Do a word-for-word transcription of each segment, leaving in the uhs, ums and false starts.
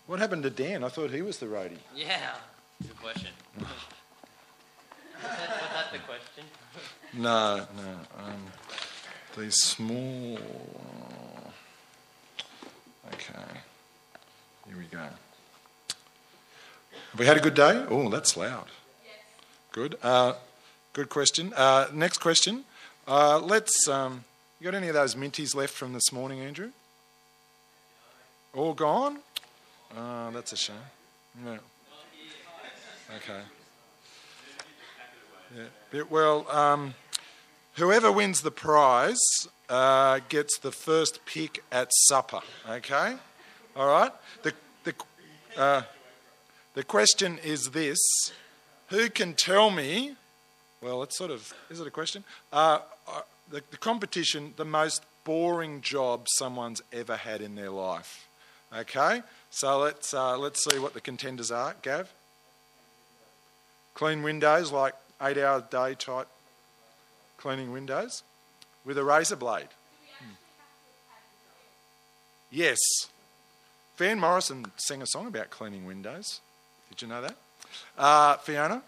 What happened to Dan? I thought he was the roadie. Yeah, good question. was, that, was that the question? No, no. Um, these small... Okay. Here we go. Have we had a good day? Oh, that's loud. Yes. Good. Uh, good question. Uh, next question. Uh, let's... Um, you got any of those minties left from this morning, Andrew? All gone? Oh, that's a shame. Yeah. Okay. Yeah. Yeah, well, um, whoever wins the prize uh, gets the first pick at supper. Okay? All right? The, the, uh, the question is this. Who can tell me... Well, it's sort of... Is it a question? Uh, uh, the, the competition, the most boring job someone's ever had in their life. Okay? So let's uh, let's see what the contenders are. Gav? Clean windows, like eight hour day type cleaning windows with a razor blade. Hmm. Yes. Van Morrison sang a song about cleaning windows. Did you know that? Uh, Fiona?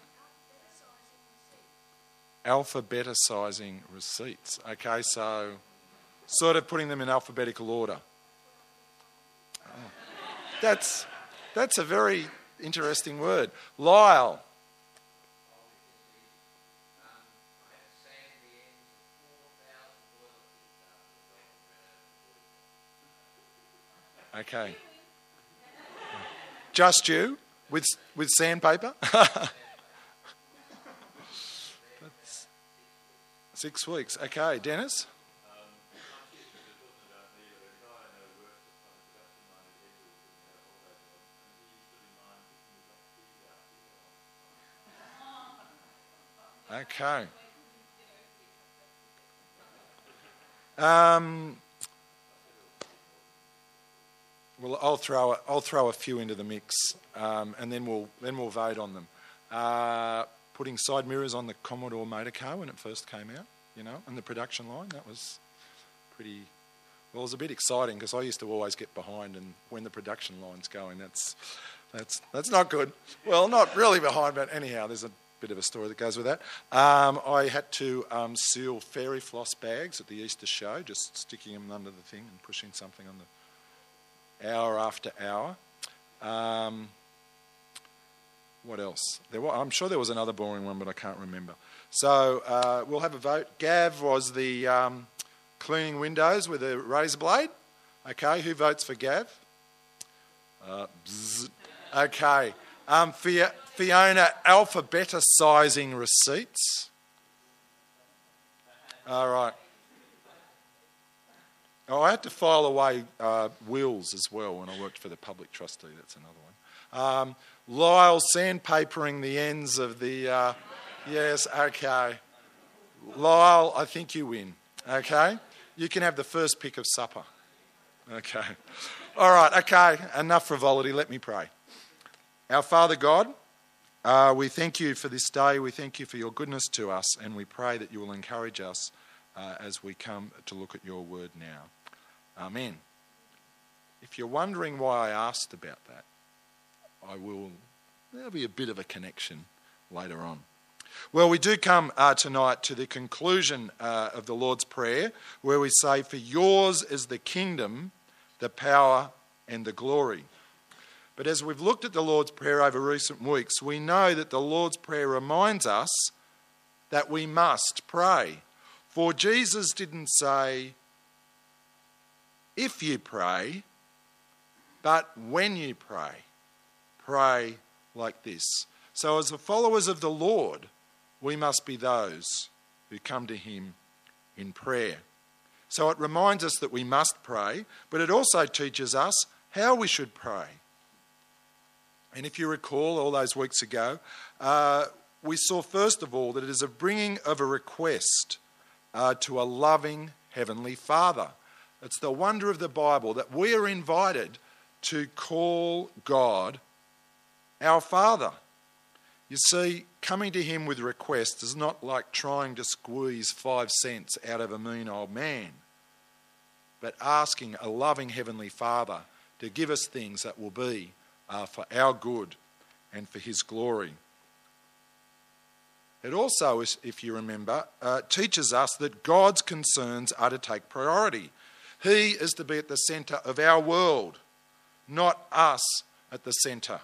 Alphabetising receipts. Okay, so sort of putting them in alphabetical order. Oh. That's that's a very interesting word. Lyle. Okay. Just you with with sandpaper? That's six weeks. Okay, Dennis? Okay. Um, well, I'll throw a, I'll throw a few into the mix, um, and then we'll then we'll vote on them. Uh, putting side mirrors on the Commodore motor car when it first came out, you know, on the production line, that was pretty. Well, it was a bit exciting because I used to always get behind, and when the production line's going, that's that's that's not good. Well, not really behind, but anyhow, there's a bit of a story that goes with that. Um, I had to um, seal fairy floss bags at the Easter show, just sticking them under the thing and pushing something on the hour after hour. Um, what else? There were, I'm sure there was another boring one, but I can't remember. So uh, we'll have a vote. Gav was the um, cleaning windows with a razor blade. Okay, who votes for Gav? Uh, bzz. Okay. Um, Fiona, alphabetising receipts. All right. Oh, I had to file away uh, wills as well when I worked for the public trustee. That's another one. Um, Lyle, sandpapering the ends of the... Uh, yes, okay. Lyle, I think you win. Okay? You can have the first pick of supper. Okay. All right, okay. Enough frivolity. Let me pray. Our Father God, uh, we thank you for this day. We thank you for your goodness to us, and we pray that you will encourage us uh, as we come to look at your word now. Amen. If you're wondering why I asked about that, I will. There'll be a bit of a connection later on. Well, we do come uh, tonight to the conclusion uh, of the Lord's Prayer, where we say, "For yours is the kingdom, the power, and the glory." But as we've looked at the Lord's Prayer over recent weeks, we know that the Lord's Prayer reminds us that we must pray. For Jesus didn't say, if you pray, but when you pray, pray like this. So as the followers of the Lord, we must be those who come to him in prayer. So it reminds us that we must pray, but it also teaches us how we should pray. And if you recall all those weeks ago, uh, we saw first of all that it is a bringing of a request uh, to a loving Heavenly Father. It's the wonder of the Bible that we are invited to call God our Father. You see, coming to him with requests is not like trying to squeeze five cents out of a mean old man, but asking a loving Heavenly Father to give us things that will be are for our good and for his glory. It also, if you remember, uh, teaches us that God's concerns are to take priority. He is to be at the centre of our world, not us at the centre.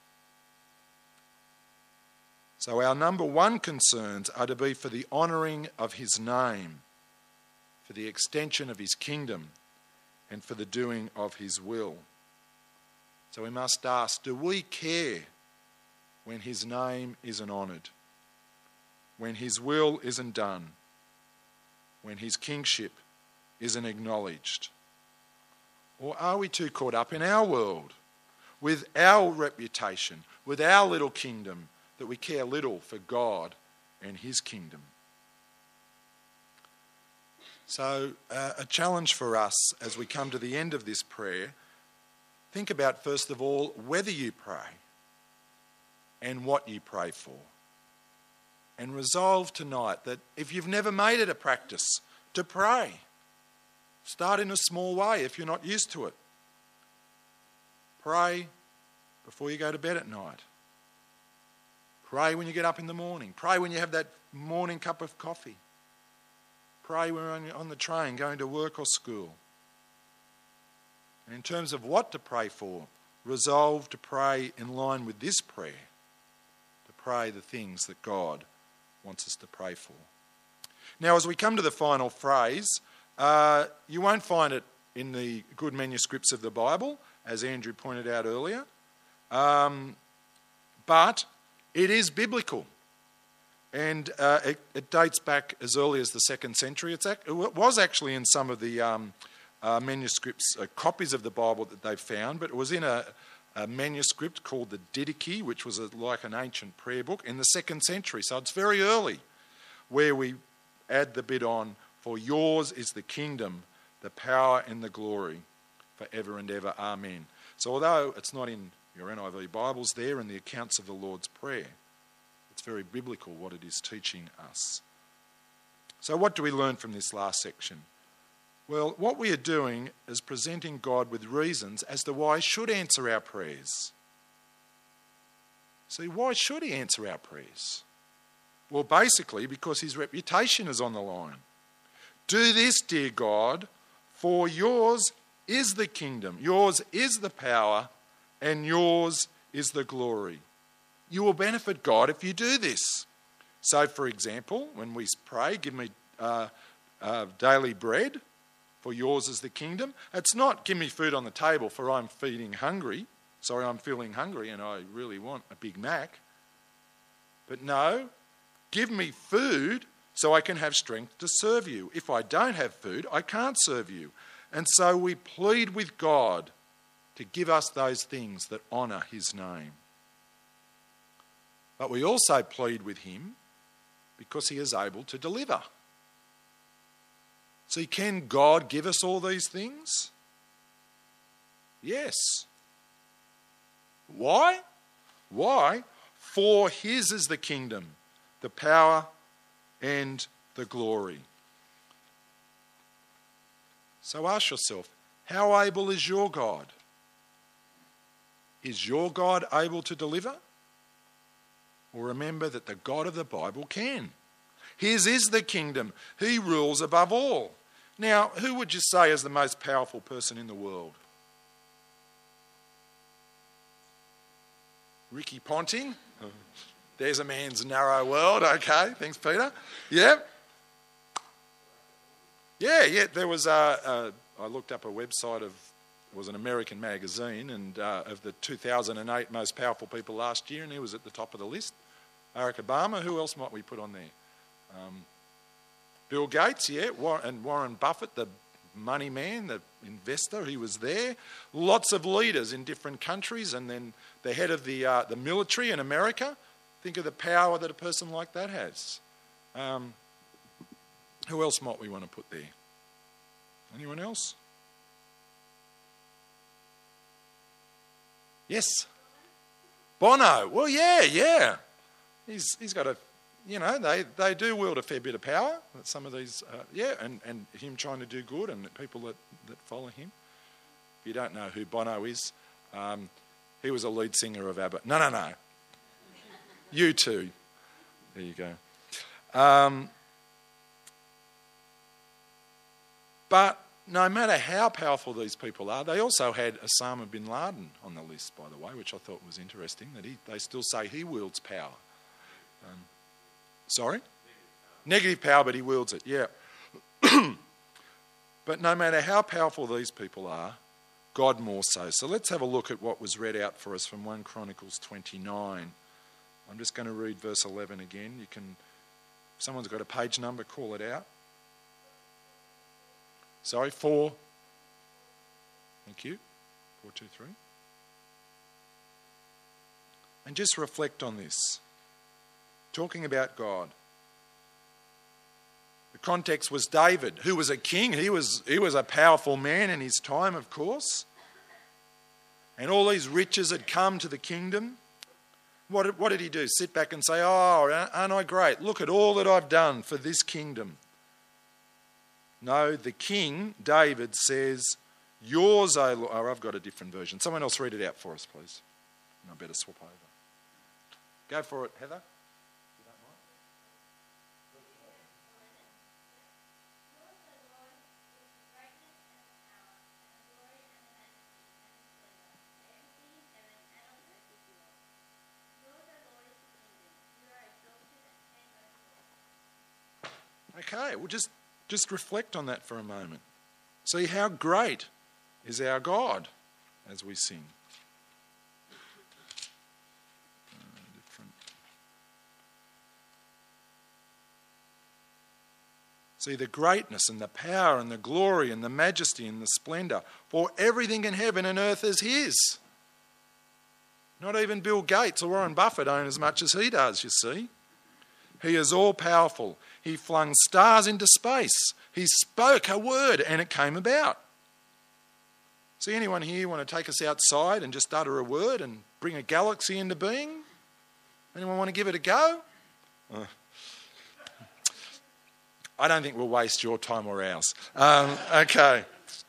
So our number one concerns are to be for the honouring of his name, for the extension of his kingdom, and for the doing of his will. So we must ask, do we care when his name isn't honoured? When his will isn't done? When his kingship isn't acknowledged? Or are we too caught up in our world, with our reputation, with our little kingdom, that we care little for God and his kingdom? So uh, a challenge for us as we come to the end of this prayer, think about first of all whether you pray and what you pray for. And resolve tonight that if you've never made it a practice to pray, start in a small way if you're not used to it. Pray before you go to bed at night. Pray when you get up in the morning. Pray when you have that morning cup of coffee. Pray when you're on the train going to work or school. And in terms of what to pray for, resolve to pray in line with this prayer, to pray the things that God wants us to pray for. Now, as we come to the final phrase, uh, you won't find it in the good manuscripts of the Bible, as Andrew pointed out earlier, um, but it is biblical. And uh, it, it dates back as early as the second century. It's, it was actually in some of the um, uh, manuscripts, uh, copies of the Bible that they've found, but it was in a, a manuscript called the Didache, which was a, like an ancient prayer book in the second century. So it's very early, where we add the bit on, for yours is the kingdom, the power and the glory, forever and ever. Amen. So although it's not in your N I V Bibles there in the accounts of the Lord's Prayer, it's very biblical what it is teaching us. So what do we learn from this last section? Well, what we are doing is presenting God with reasons as to why he should answer our prayers. See, why should he answer our prayers? Well, basically because his reputation is on the line. Do this, dear God, for yours is the kingdom, yours is the power, and yours is the glory. You will benefit God if you do this. So, for example, when we pray, give me uh, uh, daily bread, for yours is the kingdom. It's not give me food on the table, for I'm feeding hungry. Sorry, I'm feeling hungry and I really want a Big Mac. But no, give me food so I can have strength to serve you. If I don't have food, I can't serve you. And so we plead with God to give us those things that honour his name. But we also plead with him because he is able to deliver. See, can God give us all these things? Yes. Why? Why? For his is the kingdom, the power and the glory. So ask yourself, how able is your God? Is your God able to deliver? Well, remember that the God of the Bible can. His is the kingdom. He rules above all. Now, who would you say is the most powerful person in the world? Ricky Ponting? There's a man's narrow world. Okay, thanks, Peter. Yeah. Yeah, yeah, there was a, a I looked up a website of, it was an American magazine, and uh, of the two thousand eight most powerful people last year, and he was at the top of the list. Barack Obama. Who else might we put on there? Um, Bill Gates, yeah, and Warren Buffett, the money man, the investor, he was there. Lots of leaders in different countries, and then the head of the uh, the military in America. Think of the power that a person like that has. Um, who else might we want to put there? Anyone else? Yes? Bono. Well, yeah, yeah. He's he's got a, you know, they, they do wield a fair bit of power. Some of these, uh, yeah, and, and him trying to do good and people that, that follow him. If you don't know who Bono is, um, he was a lead singer of ABBA. No, no, no. You too. There you go. Um, but no matter how powerful these people are, they also had Osama bin Laden on the list, by the way, which I thought was interesting, that he, they still say he wields power. Um, sorry? Negative power, but he wields it, yeah. But no matter how powerful these people are, God more so. So let's have a look at what was read out for us from First Chronicles twenty-nine. I'm just going to read verse eleven again. You can, if someone's got a page number, call it out. Sorry, four. Thank you. Four, two, three. And just reflect on this. Talking about God. The context was David, who was a king. He was, he was a powerful man in his time, of course. And all these riches had come to the kingdom. What did, what did he do? Sit back and say, oh, aren't I great? Look at all that I've done for this kingdom. No, the king, David, says, yours, O Lord. Oh, I've got a different version. Someone else read it out for us, please. And I better swap over. Go for it, Heather. Okay, well just, just reflect on that for a moment. See how great is our God as we sing. Uh, different. See the greatness and the power and the glory and the majesty and the splendour. For everything in heaven and earth is his. Not even Bill Gates or Warren Buffett own as much as he does, you see. He is all powerful. He flung stars into space. He spoke a word and it came about. See, anyone here want to take us outside and just utter a word and bring a galaxy into being? Anyone want to give it a go? Uh, I don't think we'll waste your time or ours. Um, okay.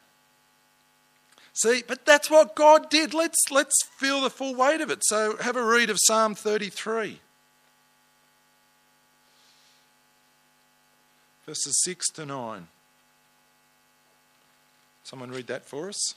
See, but that's what God did. Let's, let's feel the full weight of it. So have a read of Psalm thirty-three. Verses six to nine. Someone read that for us.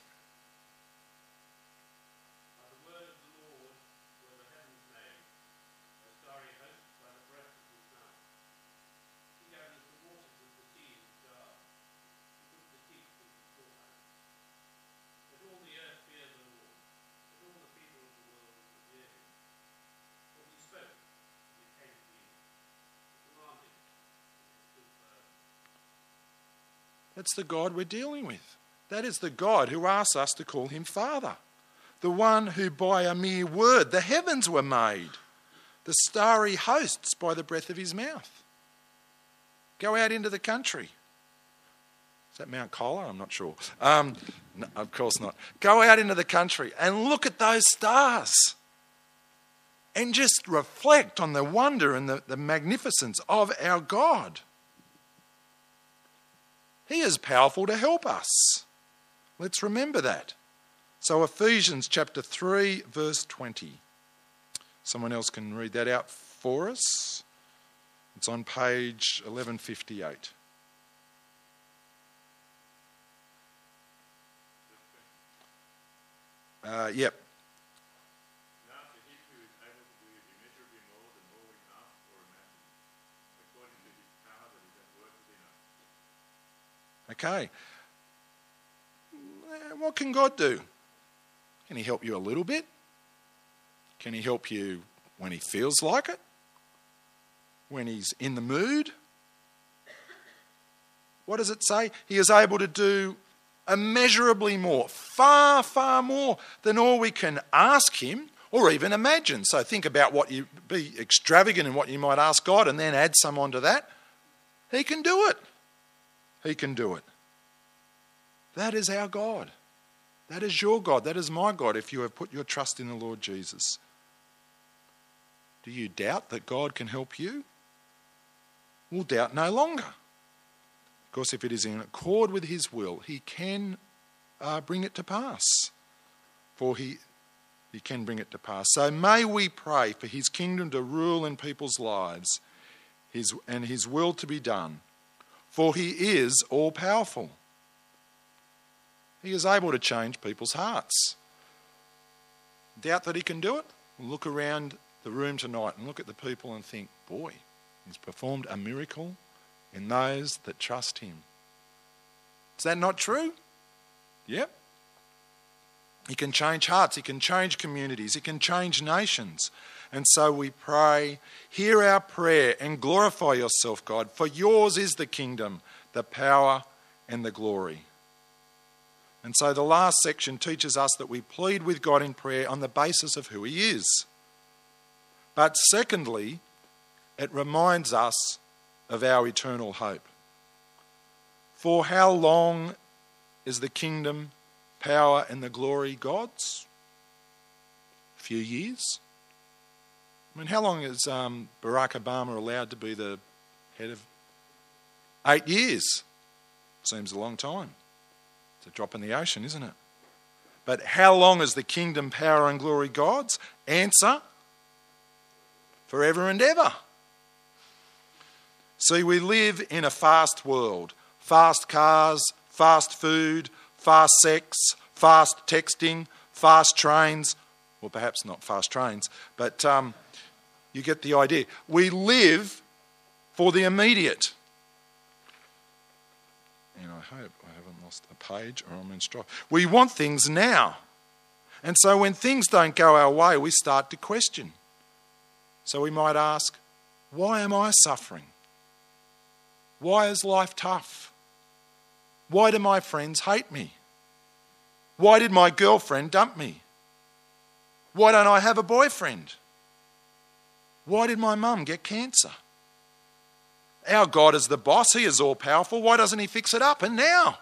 That's the God we're dealing with. That is the God who asks us to call him Father. The one who by a mere word the heavens were made. The starry hosts by the breath of his mouth. Go out into the country. Is that Mount Colah? I'm not sure. Um, no, of course not. Go out into the country and look at those stars. And just reflect on the wonder and the, the magnificence of our God. He is powerful to help us. Let's remember that. So Ephesians chapter three, verse twenty. Someone else can read that out for us. It's on page eleven fifty-eight. Uh, yep. Okay. What can God do? Can he help you a little bit? Can he help you when he feels like it? When he's in the mood? What does it say? He is able to do immeasurably more, far, far more than all we can ask him or even imagine. So think about what you be extravagant in what you might ask God and then add some onto that. He can do it. He can do it. That is our God. That is your God. That is my God if you have put your trust in the Lord Jesus. Do you doubt that God can help you? Well, doubt no longer. Of course, if it is in accord with his will, he can uh, bring it to pass. For he, he can bring it to pass. So may we pray for his kingdom to rule in people's lives his, and his will to be done. For he is all-powerful. He is able to change people's hearts. Doubt that he can do it? Look around the room tonight and look at the people and think, boy, he's performed a miracle in those that trust him. Is that not true? Yep. He can change hearts, he can change communities, he can change nations. And so we pray, hear our prayer and glorify yourself, God, for yours is the kingdom, the power and the glory. And so the last section teaches us that we plead with God in prayer on the basis of who he is. But secondly, it reminds us of our eternal hope. For how long is the kingdom, power and the glory God's? A few years. I mean, how long is um, Barack Obama allowed to be the head of? Eight years. Seems a long time. It's a drop in the ocean, isn't it? But how long is the kingdom, power and glory God's? Answer, forever and ever. See, we live in a fast world. Fast cars, fast food, fast sex, fast texting, fast trains. Well, perhaps not fast trains, but um, you get the idea. We live for the immediate. And I hope I haven't lost a page or I'm in strife. We want things now. And so when things don't go our way, we start to question. So we might ask, why am I suffering? Why is life tough? Why do my friends hate me? Why did my girlfriend dump me? Why don't I have a boyfriend? Why did my mum get cancer? Our God is the boss. He is all powerful. Why doesn't he fix it up? And now?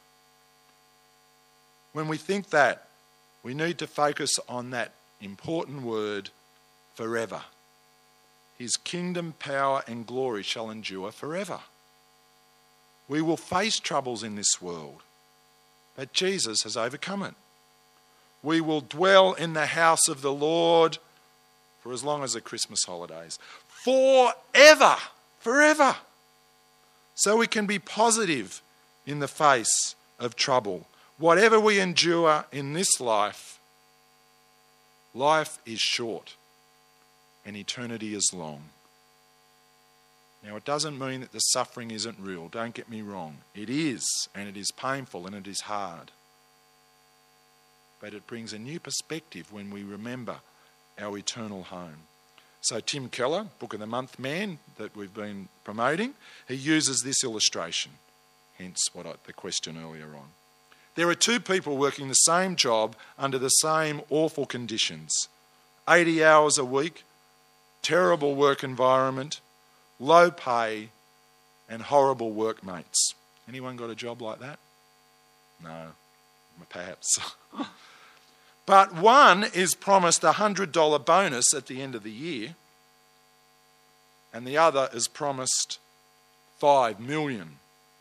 When we think that, we need to focus on that important word, forever. His kingdom, power and glory shall endure forever. We will face troubles in this world, but Jesus has overcome it. We will dwell in the house of the Lord for as long as the Christmas holidays. Forever, forever. So we can be positive in the face of trouble. Whatever we endure in this life, life is short and eternity is long. Now, it doesn't mean that the suffering isn't real. Don't get me wrong. It is, and it is painful, and it is hard. But it brings a new perspective when we remember our eternal home. So Tim Keller, Book of the Month man that we've been promoting, he uses this illustration, hence what I, the question earlier on. There are two people working the same job under the same awful conditions. eighty hours a week, terrible work environment, low pay and horrible workmates. Anyone got a job like that? No, perhaps. But one is promised a one hundred dollars bonus at the end of the year, and the other is promised five million dollars.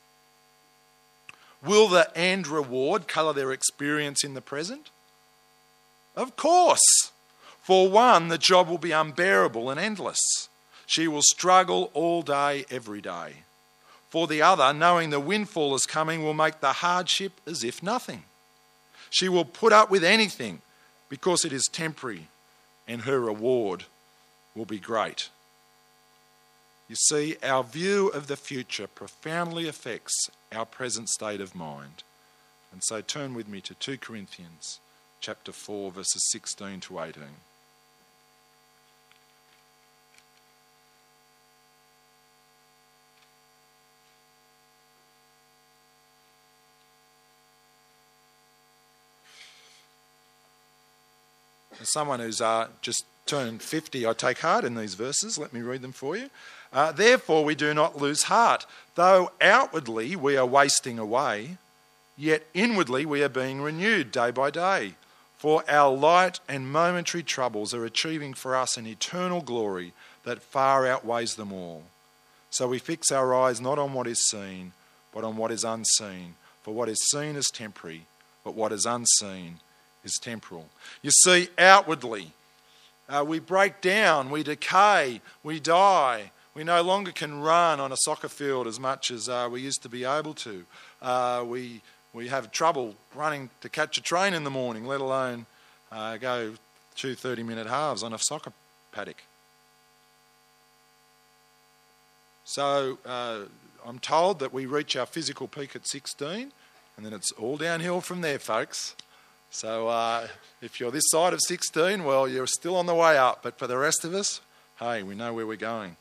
Will the end reward colour their experience in the present? Of course. For one, the job will be unbearable and endless. She will struggle all day, every day. For the other, knowing the windfall is coming will make the hardship as if nothing. She will put up with anything because it is temporary and her reward will be great. You see, our view of the future profoundly affects our present state of mind. And so turn with me to two Corinthians chapter four, verses sixteen to eighteen. As someone who's uh, just turned fifty, I take heart in these verses. Let me read them for you. Uh, Therefore we do not lose heart. Though outwardly we are wasting away, yet inwardly we are being renewed day by day. For our light and momentary troubles are achieving for us an eternal glory that far outweighs them all. So we fix our eyes not on what is seen, but on what is unseen. For what is seen is temporary, but what is unseen is temporal. You see, outwardly, uh, we break down, we decay, we die. We no longer can run on a soccer field as much as uh, we used to be able to. Uh, we we have trouble running to catch a train in the morning, let alone uh, go two thirty-minute halves on a soccer paddock. So uh, I'm told that we reach our physical peak at sixteen, and then it's all downhill from there, folks. So uh, if you're this side of sixteen, well, you're still on the way up. But for the rest of us, hey, we know where we're going.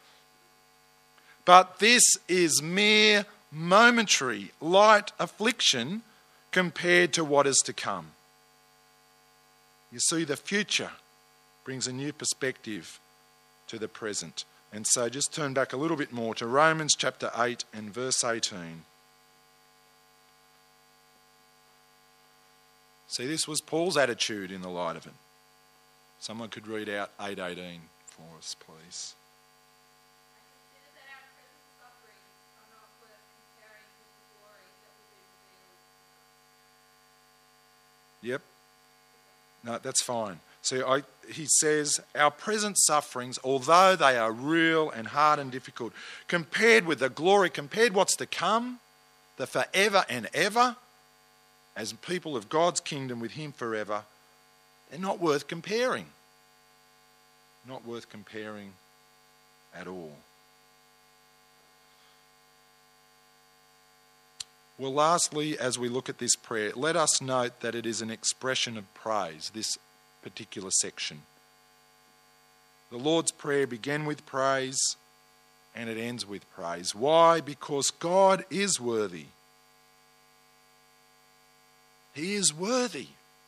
But this is mere momentary, light affliction compared to what is to come. You see, the future brings a new perspective to the present. And so just turn back a little bit more to Romans chapter eight and verse eighteen. See, this was Paul's attitude in the light of it. Someone could read out eight eighteen for us, please. Yep. No, that's fine. So I, he says, our present sufferings, although they are real and hard and difficult, compared with the glory, compared what's to come, the forever and ever, as people of God's kingdom with him forever, they're not worth comparing. Not worth comparing at all. Well, lastly, as we look at this prayer, let us note that it is an expression of praise, this particular section. The Lord's Prayer began with praise and it ends with praise. Why? Because God is worthy. He is worthy.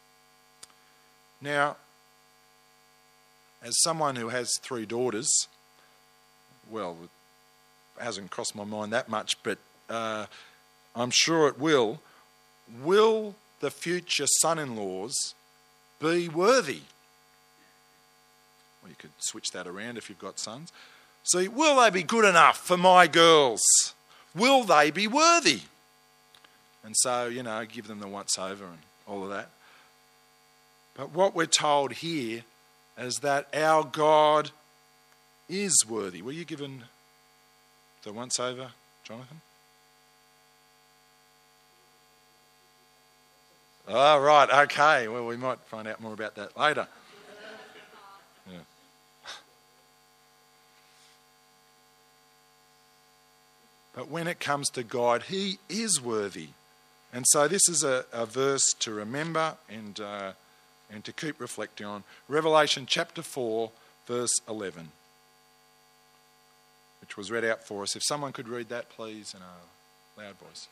Now, as someone who has three daughters, well, it hasn't crossed my mind that much, but uh, I'm sure it will. Will the future son-in-laws be worthy? Well, you could switch that around if you've got sons. See, will they be good enough for my girls? Will they be worthy? And so, you know, give them the once over and all of that. But what we're told here is that our God is worthy. Were you given the once over, Jonathan? Oh, right, okay. Well, we might find out more about that later. Yeah. But when it comes to God, he is worthy. And so this is a, a verse to remember and, uh, and to keep reflecting on. Revelation chapter four, verse eleven, which was read out for us. If someone could read that, please, in a loud voice.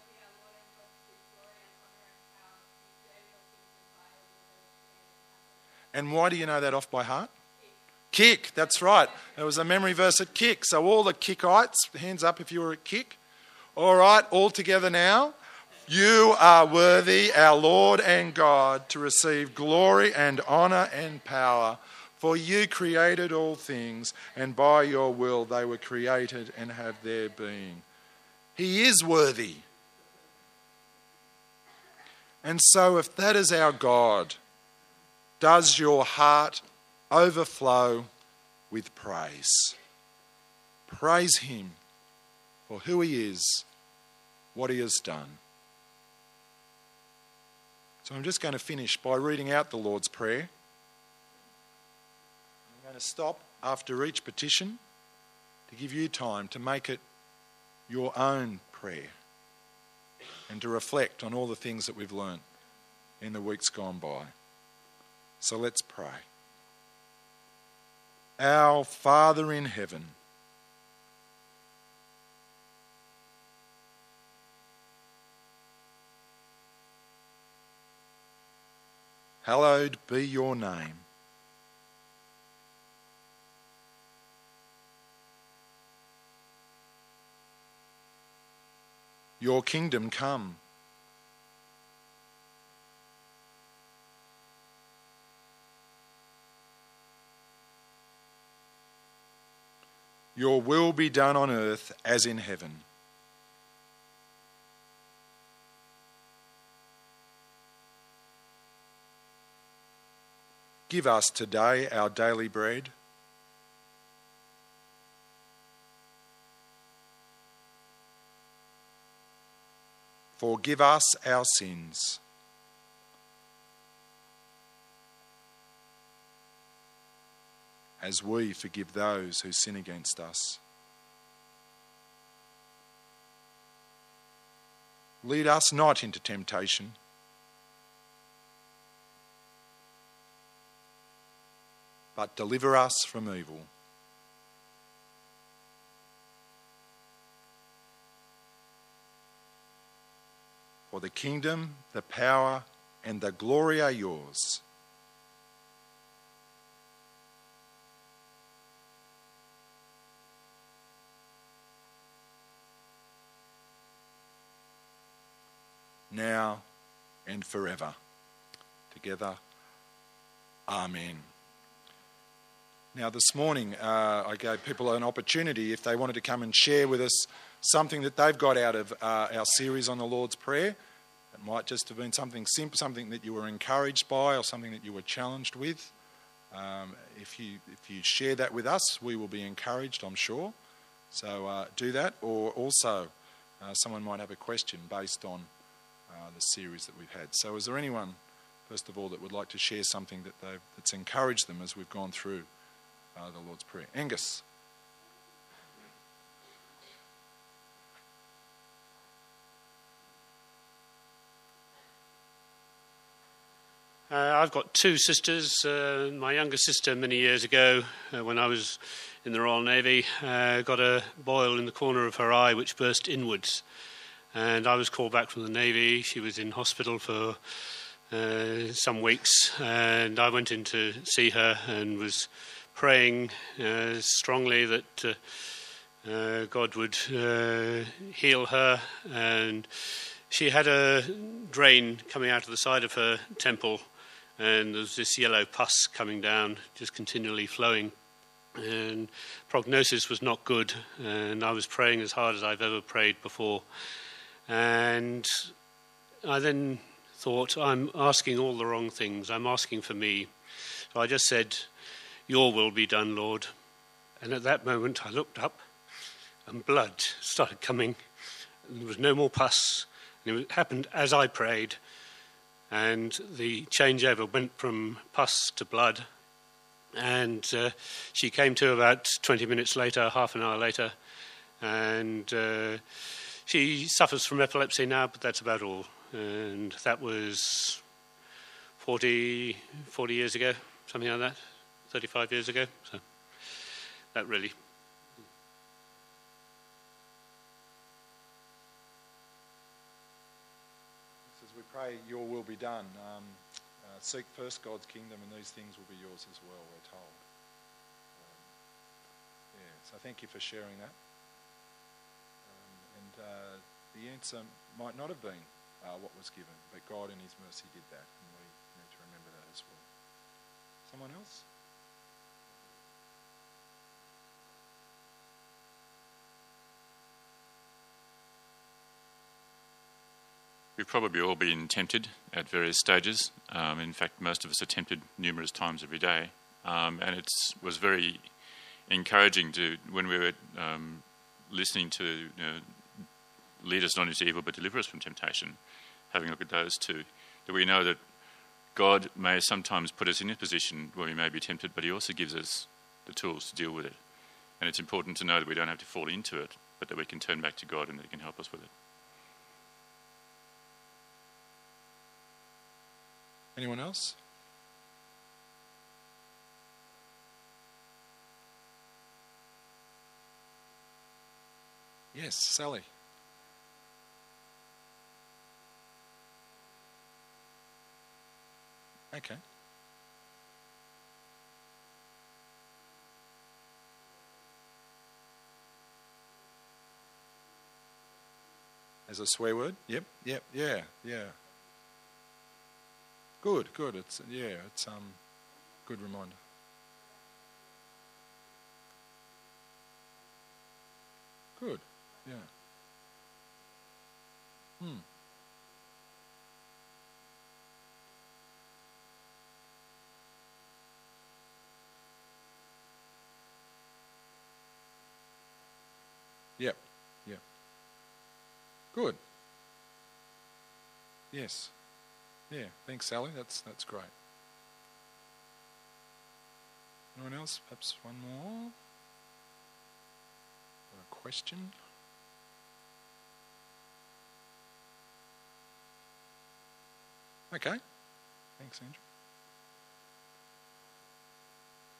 And why do you know that off by heart? Kick. Kick, that's right. There was a memory verse at Kick. So all the Kickites, hands up if you were at Kick. All right, all together now. You are worthy, our Lord and God, to receive glory and honour and power. For you created all things, and by your will they were created and have their being. He is worthy. And so if that is our God, does your heart overflow with praise? Praise him for who he is, what he has done. So I'm just going to finish by reading out the Lord's Prayer. I'm going to stop after each petition to give you time to make it your own prayer and to reflect on all the things that we've learnt in the weeks gone by. So let's pray. Our Father in heaven, hallowed be your name. Your kingdom come. Your will be done on earth as in heaven. Give us today our daily bread. Forgive us our sins. As we forgive those who sin against us. Lead us not into temptation, but deliver us from evil. For the kingdom, the power, and the glory are yours. Now and forever. Together, Amen. Now this morning uh, I gave people an opportunity if they wanted to come and share with us something that they've got out of uh, our series on the Lord's Prayer. It might just have been something simple, something that you were encouraged by or something that you were challenged with. Um, if you if you share that with us, we will be encouraged, I'm sure. So uh, do that. Or also uh, someone might have a question based on Uh, the series that we've had. So is there anyone, first of all, that would like to share something that they've, that's encouraged them as we've gone through uh, the Lord's Prayer? Angus. Uh, I've got two sisters. Uh, my younger sister, many years ago, uh, when I was in the Royal Navy, uh, got a boil in the corner of her eye which burst inwards. And I was called back from the Navy. She was in hospital for uh, some weeks, and I went in to see her and was praying uh, strongly that uh, uh, God would uh, heal her. And she had a drain coming out of the side of her temple, and there was this yellow pus coming down, just continually flowing. And prognosis was not good, and I was praying as hard as I've ever prayed before. And I then thought, I'm asking all the wrong things. I'm asking for me. So I just said, your will be done, Lord. And at that moment, I looked up, and blood started coming. And there was no more pus. And it happened as I prayed. And the changeover went from pus to blood. And uh, she came to about twenty minutes later, half an hour later. And Uh, She suffers from epilepsy now, but that's about all. And that was forty, forty years ago, something like that, thirty-five years ago. So that really. As we pray, your will be done. Um, uh, seek first God's kingdom and these things will be yours as well, we're told. Um, yeah, so thank you for sharing that. And uh, the answer might not have been uh, what was given, but God in his mercy did that, and we need to remember that as well. Someone else? We've probably all been tempted at various stages. Um, in fact, most of us are tempted numerous times every day. Um, and it was very encouraging to, when we were um, listening to you know, lead us not into evil but deliver us from temptation, having a look at those two, that we know that God may sometimes put us in a position where we may be tempted, but he also gives us the tools to deal with it. And it's important to know that we don't have to fall into it, but that we can turn back to God and that he can help us with it. Anyone else? Yes, Sally. Okay. As a swear word? Yep, yep, yeah, yeah. Good, good. It's yeah, it's um good reminder. Good. Yeah. Hmm. Yep. Yep. Good. Yes. Yeah. Thanks, Sally. That's that's great. Anyone else? Perhaps one more. Or a question. Okay. Thanks, Andrew.